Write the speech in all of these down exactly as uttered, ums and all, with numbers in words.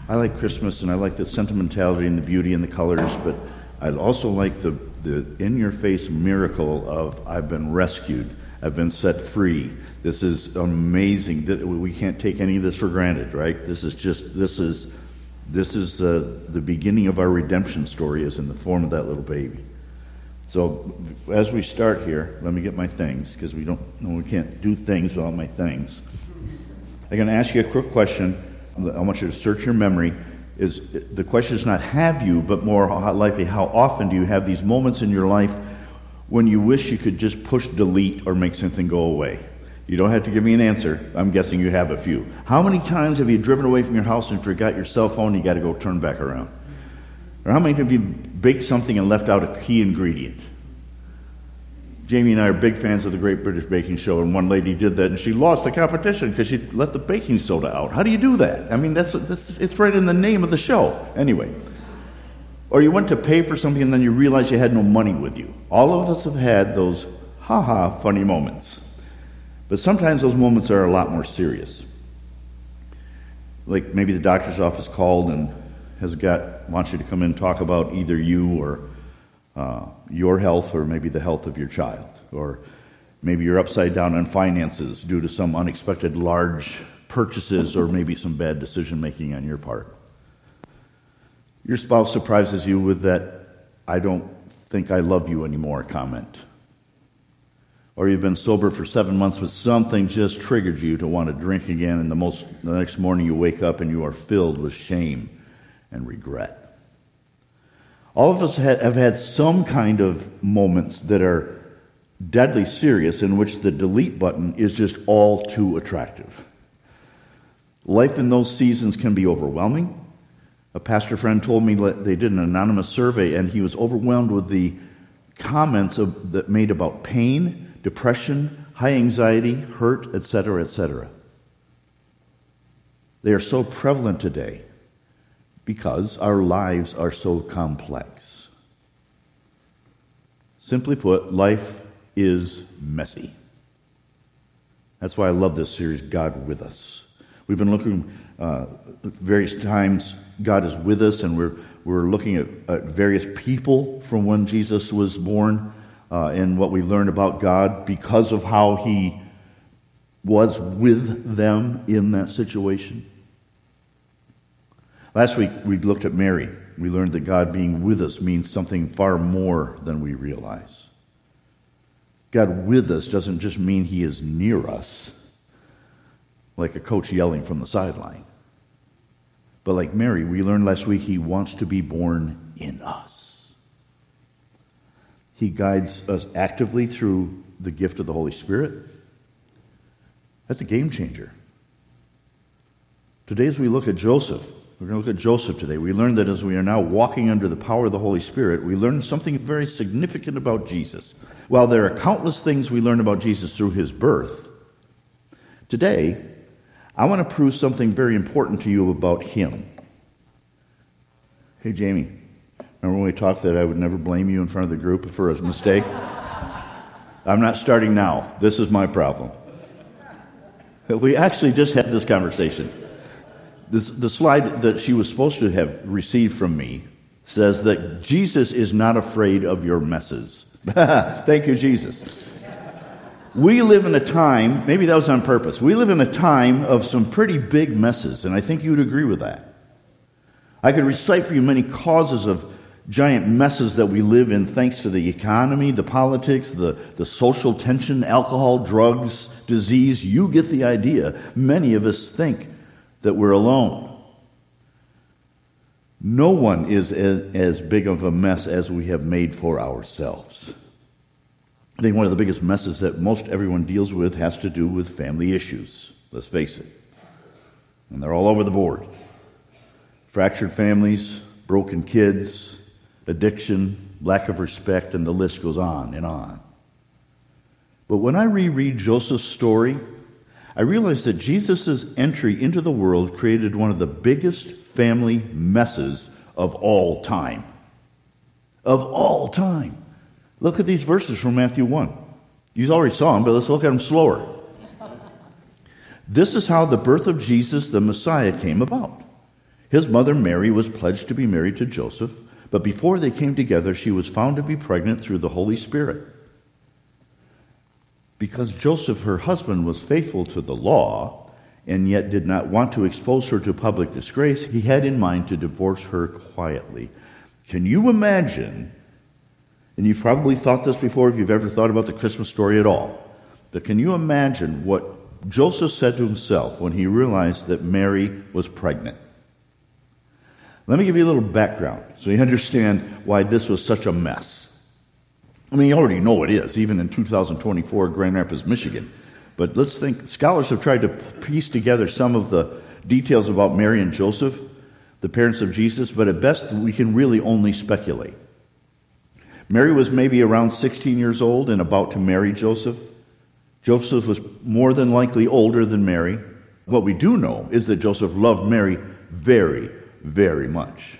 I like Christmas, and I like the sentimentality and the beauty and the colors, but I also like the, the in-your-face miracle of I've been rescued, I've been set free. This is amazing. We can't take any of this for granted, right? This is just, this is, this is uh, the beginning of our redemption story is in the form of that little baby. So as we start here, let me get my things, because we don't, no, we can't do things without my things. I'm going to ask you a quick question. I want you to search your memory. Is the question is not have you, but more likely how often do you have these moments in your life when you wish you could just push delete or make something go away? You don't have to give me an answer. I'm guessing you have a few. How many times have you driven away from your house and forgot your cell phone and you got to go turn back around? Or how many have you baked something and left out a key ingredient? Jamie and I are big fans of the Great British Baking Show, and one lady did that, and she lost the competition because she let the baking soda out. How do you do that? I mean, that's, that's it's right in the name of the show. Anyway. Or you went to pay for something, and then you realized you had no money with you. All of us have had those ha-ha funny moments. But sometimes those moments are a lot more serious. Like maybe the doctor's office called and has got wants you to come in and talk about either you or Uh, your health, or maybe the health of your child, or maybe you're upside down on finances due to some unexpected large purchases, or maybe some bad decision making on your part. Your spouse surprises you with that "I don't think I love you anymore" comment. Or you've been sober for seven months, but something just triggered you to want to drink again, and the most the next morning you wake up and you are filled with shame and regret. All of us have had some kind of moments that are deadly serious in which the delete button is just all too attractive. Life in those seasons can be overwhelming. A pastor friend told me that they did an anonymous survey, and he was overwhelmed with the comments of, that made about pain, depression, high anxiety, hurt, et cetera, et cetera. They are so prevalent today because our lives are so complex. Simply put, life is messy. That's why I love this series, God With Us. We've been looking uh, at various times, God is with us, and we're we're looking at, at various people from when Jesus was born uh, and what we learned about God because of how he was with them in that situation. Last week, we looked at Mary. We learned that God being with us means something far more than we realize. God with us doesn't just mean he is near us, like a coach yelling from the sideline. But like Mary, we learned last week, he wants to be born in us. He guides us actively through the gift of the Holy Spirit. That's a game changer. Today, as we look at Joseph, we're going to look at Joseph today. We learned that as we are now walking under the power of the Holy Spirit, we learn something very significant about Jesus. While there are countless things we learn about Jesus through his birth, today, I want to prove something very important to you about him. Hey, Jamie, remember when we talked that I would never blame you in front of the group for a mistake? I'm not starting now. This is my problem. We actually just had this conversation. This, the slide that she was supposed to have received from me says that Jesus is not afraid of your messes. Thank you, Jesus. We live in a time, maybe that was on purpose, we live in a time of some pretty big messes, and I think you would agree with that. I could recite for you many causes of giant messes that we live in thanks to the economy, the politics, the, the social tension, alcohol, drugs, disease. You get the idea. Many of us think that we're alone. No one is as, as big of a mess as we have made for ourselves. I think one of the biggest messes that most everyone deals with has to do with family issues. Let's face it. And they're all over the board. Fractured families, broken kids, addiction, lack of respect, and the list goes on and on. But when I reread Joseph's story, I realized that Jesus' entry into the world created one of the biggest family messes of all time. Of all time. Look at these verses from Matthew one. You already saw them, but let's look at them slower. This is how the birth of Jesus, the Messiah, came about. His mother Mary was pledged to be married to Joseph, but before they came together, she was found to be pregnant through the Holy Spirit. Because Joseph, her husband, was faithful to the law and yet did not want to expose her to public disgrace, he had in mind to divorce her quietly. Can you imagine, and you've probably thought this before if you've ever thought about the Christmas story at all, but can you imagine what Joseph said to himself when he realized that Mary was pregnant? Let me give you a little background so you understand why this was such a mess. I mean, you already know it is, even in two thousand twenty-four, Grand Rapids, Michigan. But let's think, scholars have tried to piece together some of the details about Mary and Joseph, the parents of Jesus, but at best we can really only speculate. Mary was maybe around sixteen years old and about to marry Joseph. Joseph was more than likely older than Mary. What we do know is that Joseph loved Mary very, very much.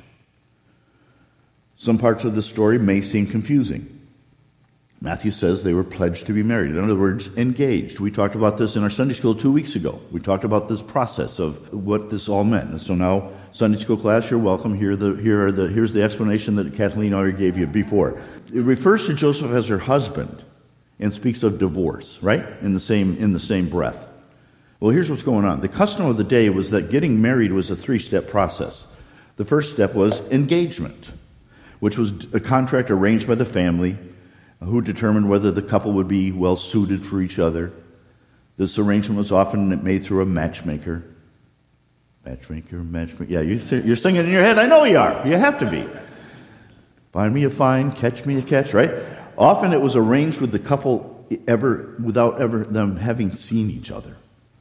Some parts of the story may seem confusing. Matthew says they were pledged to be married. In other words, engaged. We talked about this in our Sunday school two weeks ago. We talked about this process of what this all meant. And so now, Sunday school class, you're welcome. Here, the, here are the, here's the explanation that Kathleen already gave you before. It refers to Joseph as her husband and speaks of divorce, right? In the same, in the same breath. Well, here's what's going on. The custom of the day was that getting married was a three-step process. The first step was engagement, which was a contract arranged by the family who determined whether the couple would be well suited for each other. This arrangement was often made through a matchmaker. Matchmaker, matchmaker. Yeah, you're singing in your head. I know you are. You have to be. Find me a find, catch me a catch, right? Often it was arranged with the couple ever without ever them having seen each other.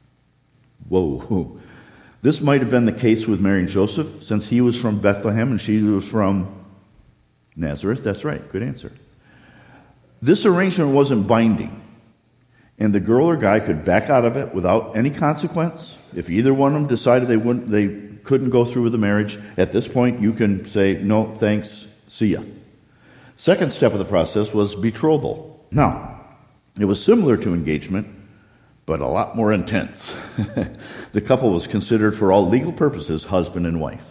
Whoa. This might have been the case with Mary and Joseph, since he was from Bethlehem and she was from Nazareth. That's right. Good answer. This arrangement wasn't binding, and the girl or guy could back out of it without any consequence. If either one of them decided they wouldn't, they couldn't go through with the marriage, at this point you can say, no, thanks, see ya. Second step of the process was betrothal. Now, it was similar to engagement, but a lot more intense. The couple was considered for all legal purposes husband and wife.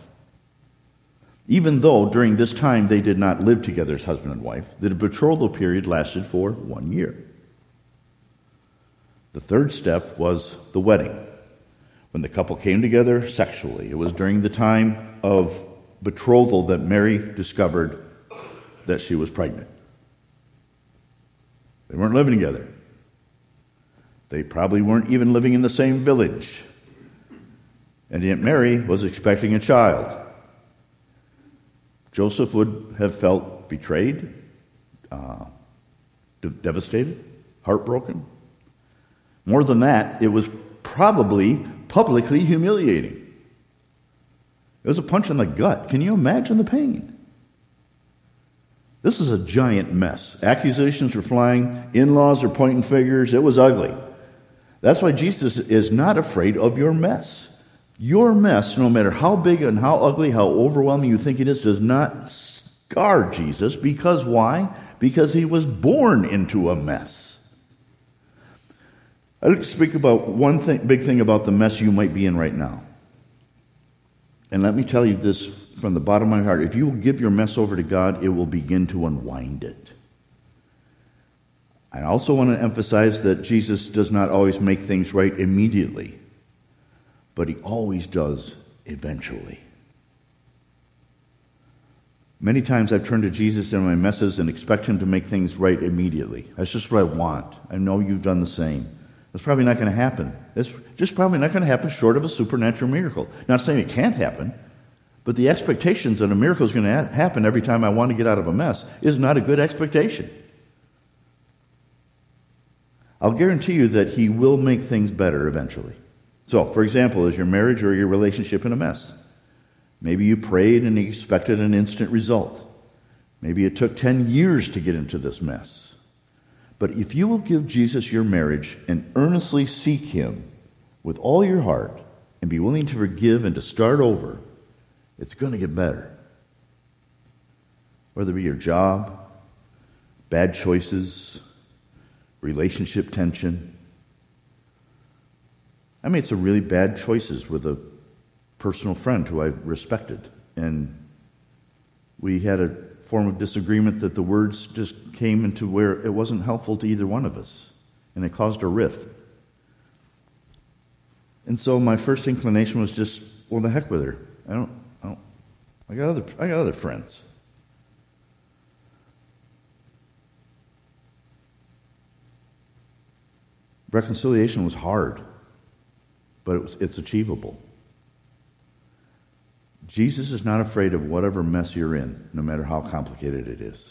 Even though during this time they did not live together as husband and wife, the betrothal period lasted for one year. The third step was the wedding, when the couple came together sexually. It was during the time of betrothal that Mary discovered that she was pregnant. They weren't living together. They probably weren't even living in the same village. And yet Mary was expecting a child. Joseph would have felt betrayed, uh, devastated, heartbroken. More than that, it was probably publicly humiliating. It was a punch in the gut. Can you imagine the pain? This is a giant mess. Accusations were flying. In-laws are pointing fingers. It was ugly. That's why Jesus is not afraid of your mess. Your mess, no matter how big and how ugly, how overwhelming you think it is, does not scar Jesus. Because why? Because he was born into a mess. I'd like to speak about one thing, big thing about the mess you might be in right now. And let me tell you this from the bottom of my heart. If you will give your mess over to God, it will begin to unwind it. I also want to emphasize that Jesus does not always make things right immediately, but he always does eventually. Many times I've turned to Jesus in my messes and expect him to make things right immediately. That's just what I want. I know you've done the same. That's probably not going to happen. It's just probably not going to happen short of a supernatural miracle. Not saying it can't happen, but the expectations that a miracle is going to happen every time I want to get out of a mess is not a good expectation. I'll guarantee you that he will make things better eventually. So, for example, is your marriage or your relationship in a mess? Maybe you prayed and expected an instant result. Maybe it took ten years to get into this mess. But if you will give Jesus your marriage and earnestly seek him with all your heart and be willing to forgive and to start over, it's going to get better. Whether it be your job, bad choices, relationship tension. I made some really bad choices with a personal friend who I respected. And we had a form of disagreement that the words just came into where it wasn't helpful to either one of us. And it caused a rift. And so my first inclination was just, well, the heck with her. I don't, I don't, I got other, I got other friends. Reconciliation was hard, but it was, it's achievable. Jesus is not afraid of whatever mess you're in, no matter how complicated it is.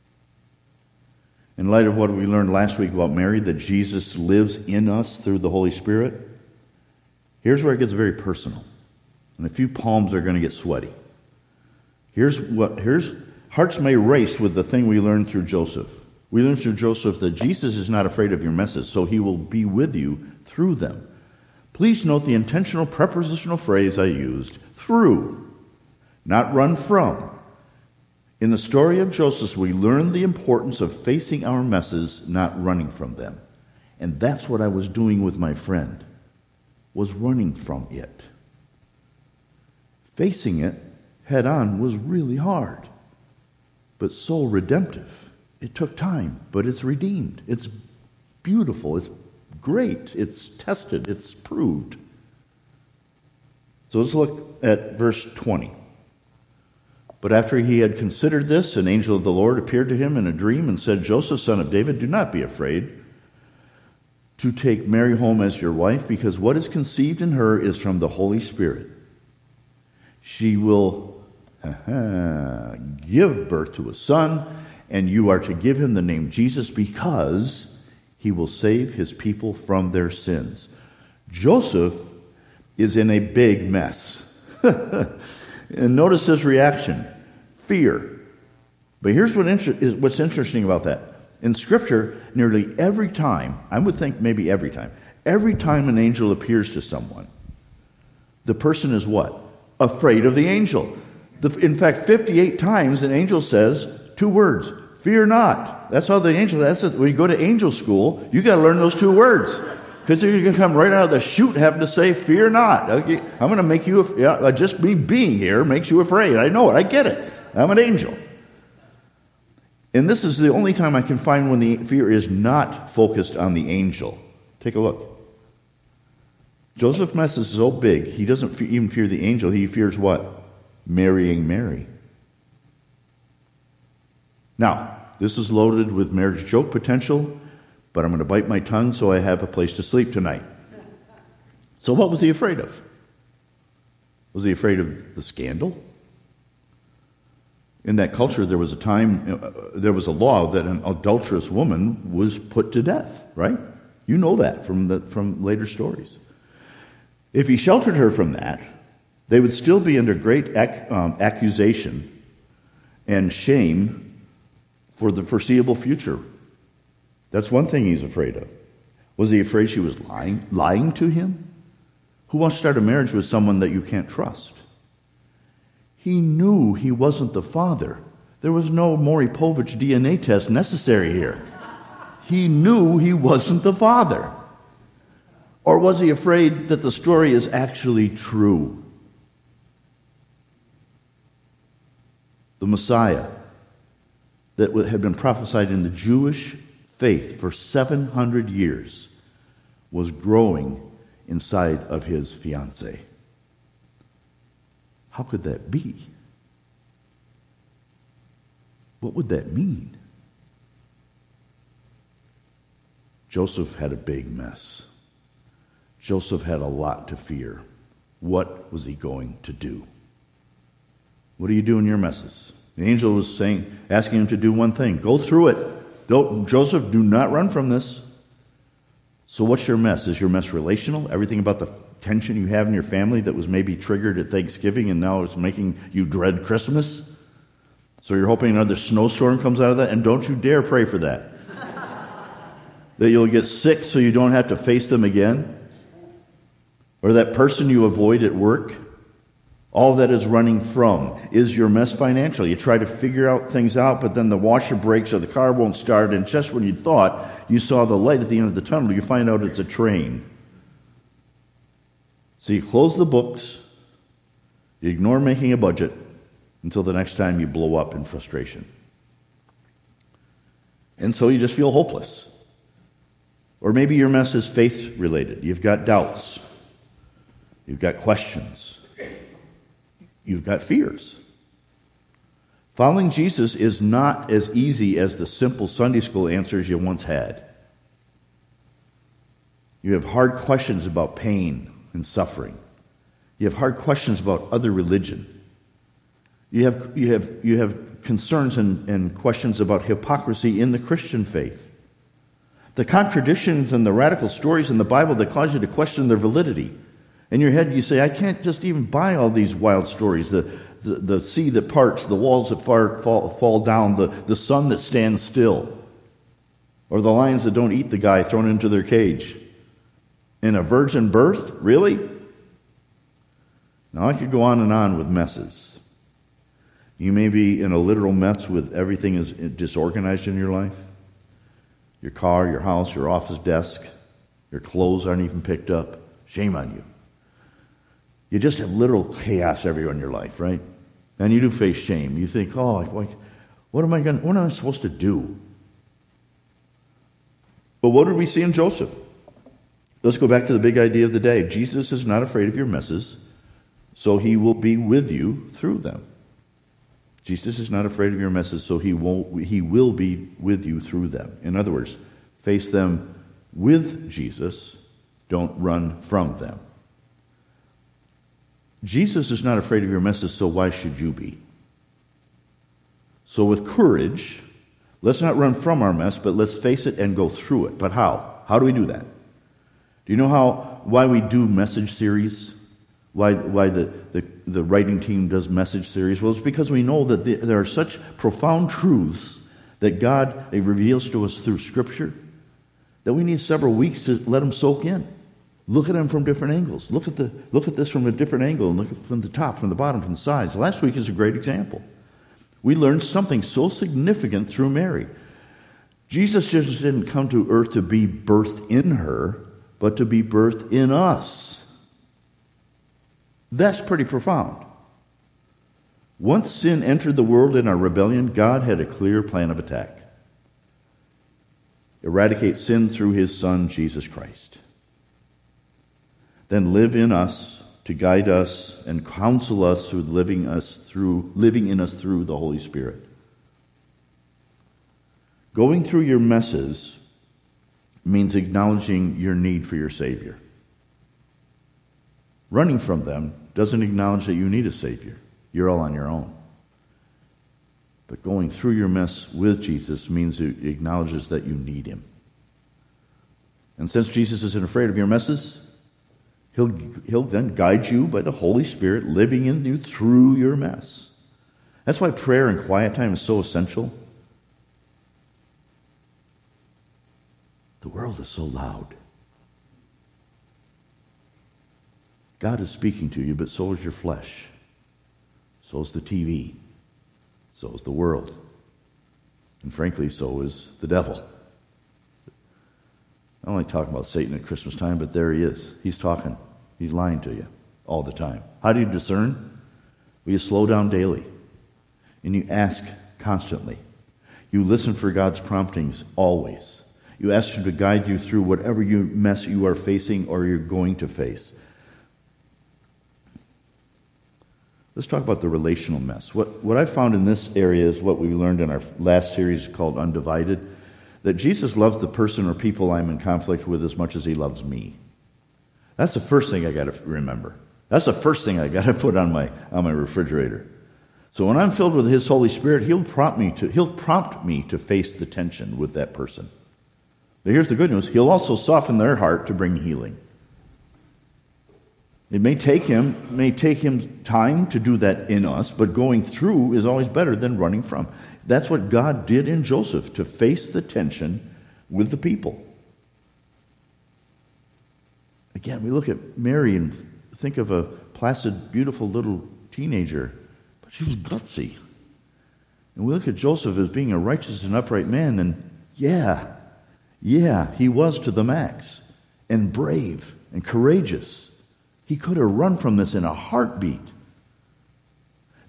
In light of what we learned last week about Mary, that Jesus lives in us through the Holy Spirit, here's where it gets very personal. And a few palms are going to get sweaty. Here's what, here's, hearts may race with the thing we learned through Joseph. We learned through Joseph that Jesus is not afraid of your messes, so he will be with you through them. Please note the intentional prepositional phrase I used, through, not run from. In the story of Joseph, we learn the importance of facing our messes, not running from them. And that's what I was doing with my friend, was running from it. Facing it head on was really hard, but so redemptive. It took time, but it's redeemed. It's beautiful. It's great. It's tested. It's proved. So let's look at verse twenty. But after he had considered this, an angel of the Lord appeared to him in a dream and said, Joseph, son of David, do not be afraid to take Mary home as your wife, because what is conceived in her is from the Holy Spirit. She will give birth to a son, and you are to give him the name Jesus, because he will save his people from their sins. Joseph is in a big mess. And notice his reaction. Fear. But here's what inter- is, what's interesting about that. In Scripture, nearly every time, I would think maybe every time, every time an angel appears to someone, the person is what? Afraid of the angel. The, in fact, fifty-eight times an angel says two words. Fear not. That's how the angel, that's it. When you go to angel school, you got to learn those two words. Because you're going to come right out of the chute having to say, fear not. Okay, I'm going to make you, yeah, just me being here makes you afraid. I know it. I get it. I'm an angel. And this is the only time I can find when the fear is not focused on the angel. Take a look. Joseph's mess is so big, he doesn't even fear the angel. He fears what? Marrying Mary. Now, this is loaded with marriage joke potential, but I'm going to bite my tongue so I have a place to sleep tonight. So what was he afraid of? Was he afraid of the scandal? In that culture, there was a time, uh, there was a law that an adulterous woman was put to death, right? You know that from the from later stories. If he sheltered her from that, they would still be under great ac- um, accusation and shame for the foreseeable future. That's one thing he's afraid of. Was he afraid she was lying, lying to him? Who wants to start a marriage with someone that you can't trust? He knew he wasn't the father. There was no Maury Povich D N A test necessary here. He knew he wasn't the father. Or was he afraid that the story is actually true? The Messiah that had been prophesied in the Jewish faith for seven hundred years was growing inside of his fiancée. How could that be? What would that mean? Joseph had a big mess. Joseph had a lot to fear. What was he going to do? What do you do in your messes? The angel was saying, asking him to do one thing. Go through it. Don't, Joseph, do not run from this. So what's your mess? Is your mess relational? Everything about the tension you have in your family that was maybe triggered at Thanksgiving and now it's making you dread Christmas? So you're hoping another snowstorm comes out of that? And don't you dare pray for that. That you'll get sick so you don't have to face them again? Or that person you avoid at work? All that is running from. Is your mess financial? You try to figure out things out, but then the washer breaks or the car won't start, and just when you thought you saw the light at the end of the tunnel, you find out it's a train. So you close the books, You ignore making a budget until the next time you blow up in frustration. And so you just feel hopeless. Or maybe your mess is faith-related. You've got doubts. You've got questions. You've got fears. Following Jesus is not as easy as the simple Sunday school answers you once had. You have hard questions about pain and suffering. You have hard questions about other religion. You have, you have, you have concerns and, and questions about hypocrisy in the Christian faith. The contradictions and the radical stories in the Bible that cause you to question their validity. In your head, you say, I can't just even buy all these wild stories. The, the, the sea that parts, the walls that far, fall, fall down, the, the sun that stands still, or the lions that don't eat the guy thrown into their cage. In a virgin birth? Really? Now, I could go on and on with messes. You may be in a literal mess with everything is disorganized in your life. Your car, your house, your office desk, your clothes aren't even picked up. Shame on you. You just have literal chaos everywhere in your life, right? And you do face shame. You think, oh, like, what am I going? What am I supposed to do? But what did we see in Joseph? Let's go back to the big idea of the day. Jesus is not afraid of your messes, so he will be with you through them. Jesus is not afraid of your messes, so he won't. He will be with you through them. In other words, face them with Jesus. Don't run from them. Jesus is not afraid of your messes, so why should you be? So with courage, let's not run from our mess, but let's face it and go through it. But how? How do we do that? Do you know how why we do message series? Why why the, the, the writing team does message series? Well, it's because we know that the, there are such profound truths that God reveals to us through Scripture that we need several weeks to let them soak in. Look at them from different angles. Look at the look at this from a different angle, and look at from the top, from the bottom, from the sides. Last week is a great example. We learned something so significant through Mary. Jesus just didn't come to earth to be birthed in her, but to be birthed in us. That's pretty profound. Once sin entered the world in our rebellion, God had a clear plan of attack. Eradicate sin through his Son, Jesus Christ. Then live in us to guide us and counsel us through living us through living in us through the Holy Spirit. Going through your messes means acknowledging your need for your Savior. Running from them doesn't acknowledge that you need a Savior. You're all on your own. But going through your mess with Jesus means it acknowledges that you need him. And since Jesus isn't afraid of your messes, he'll, he'll then guide you by the Holy Spirit living in you through your mess. That's why prayer and quiet time is so essential. The world is so loud. God is speaking to you, but so is your flesh. So is the T V. So is the world. And frankly, so is the devil. I don't like talking about Satan at Christmas time, but there he is. He's talking. He's lying to you all the time. How do you discern? Well, you slow down daily. And you ask constantly. You listen for God's promptings always. You ask him to guide you through whatever you mess you are facing or you're going to face. Let's talk about the relational mess. What, what I found in this area is what we learned in our last series called Undivided, that Jesus loves the person or people I'm in conflict with as much as he loves me. That's the first thing I got to remember. That's the first thing I got to put on my on my refrigerator. So when I'm filled with his Holy Spirit, he'll prompt me to he'll prompt me to face the tension with that person. But here's the good news. He'll also soften their heart to bring healing. It may take him may take him time to do that in us, but going through is always better than running from. That's what God did in Joseph, to face the tension with the people. Again, we look at Mary and think of a placid, beautiful little teenager, but she was gutsy. And we look at Joseph as being a righteous and upright man, and yeah, yeah, he was to the max, and brave and courageous. He could have run from this in a heartbeat.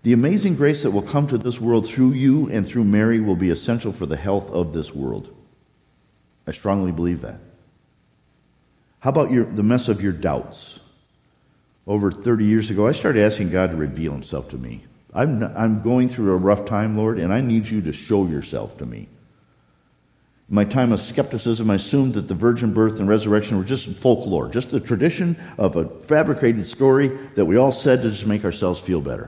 The amazing grace that will come to this world through you and through Mary will be essential for the health of this world. I strongly believe that. How about your, the mess of your doubts? Over thirty years ago, I started asking God to reveal himself to me. I'm, not, I'm going through a rough time, Lord, and I need you to show yourself to me. In my time of skepticism, I assumed that the virgin birth and resurrection were just folklore, just the tradition of a fabricated story that we all said to just make ourselves feel better.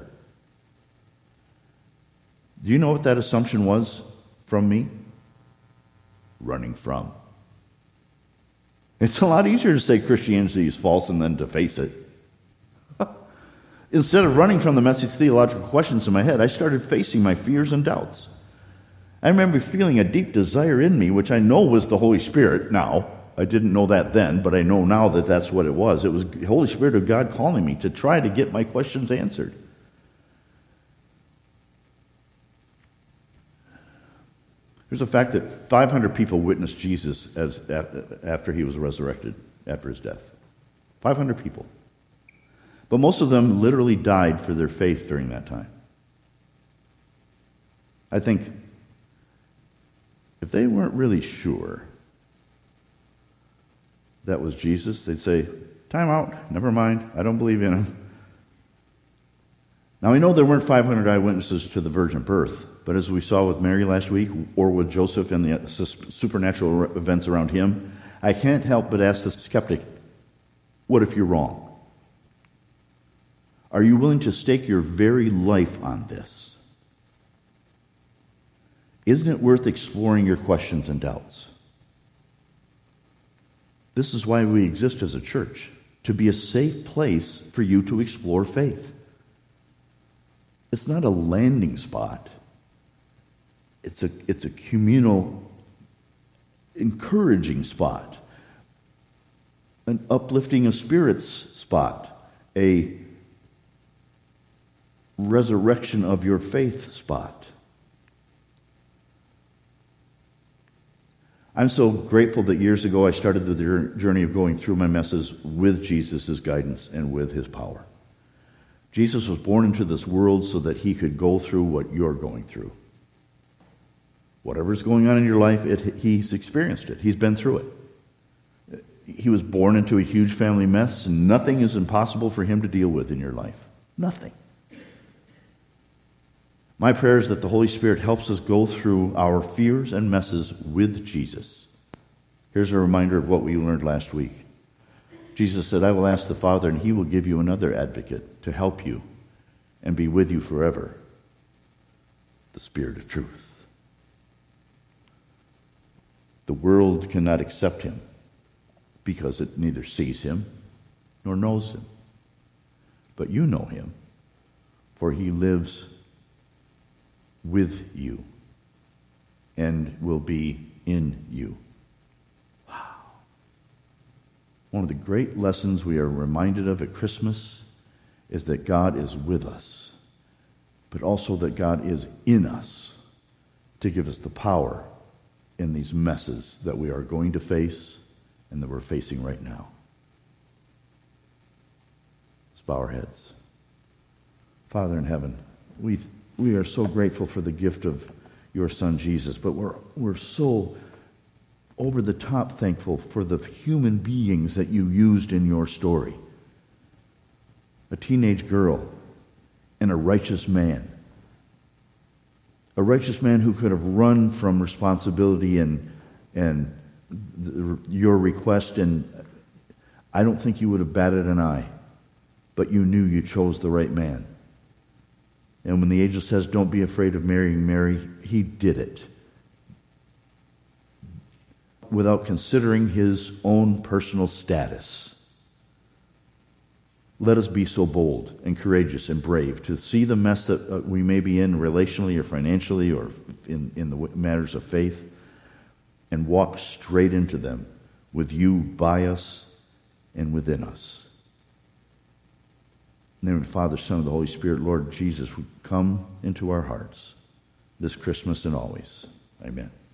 Do you know what that assumption was from me? Running from. It's a lot easier to say Christianity is false and then to face it. Instead of running from the messy theological questions in my head, I started facing my fears and doubts. I remember feeling a deep desire in me, which I know was the Holy Spirit now. I didn't know that then, but I know now that that's what it was. It was the Holy Spirit of God calling me to try to get my questions answered. There's a fact that five hundred people witnessed Jesus as after he was resurrected, after his death. five hundred people. But most of them literally died for their faith during that time. I think if they weren't really sure that was Jesus, they'd say, time out, never mind, I don't believe in him. Now, we know there weren't five hundred eyewitnesses to the virgin birth, but as we saw with Mary last week, or with Joseph and the supernatural events around him, I can't help but ask the skeptic, what if you're wrong? Are you willing to stake your very life on this? Isn't it worth exploring your questions and doubts? This is why we exist as a church, to be a safe place for you to explore faith. It's not a landing spot. It's a, it's a communal, encouraging spot, an uplifting of spirits spot, a resurrection of your faith spot. I'm so grateful that years ago I started the journey of going through my messes with Jesus' guidance and with his power. Jesus was born into this world so that he could go through what you're going through. Whatever's going on in your life, it, he's experienced it. He's been through it. He was born into a huge family mess, and nothing is impossible for him to deal with in your life. Nothing. My prayer is that the Holy Spirit helps us go through our fears and messes with Jesus. Here's a reminder of what we learned last week. Jesus said, I will ask the Father, and he will give you another advocate to help you and be with you forever, the Spirit of truth. The world cannot accept him because it neither sees him nor knows him. But you know him, for he lives with you and will be in you. Wow. One of the great lessons we are reminded of at Christmas is that God is with us, but also that God is in us to give us the power in these messes that we are going to face and that we're facing right now. Let's bow our heads. Father in heaven, we we are so grateful for the gift of your Son Jesus, but we're we're so over the top thankful for the human beings that you used in your story. A teenage girl and a righteous man. A righteous man who could have run from responsibility and and the, your request, and I don't think you would have batted an eye, but you knew you chose the right man. And when the angel says, don't be afraid of marrying Mary, he did it without considering his own personal status. Let us be so bold and courageous and brave to see the mess that uh, we may be in relationally or financially or in, in the matters of faith, and walk straight into them with you by us and within us. In the name of the Father, Son, and the Holy Spirit, Lord Jesus, we come into our hearts this Christmas and always. Amen.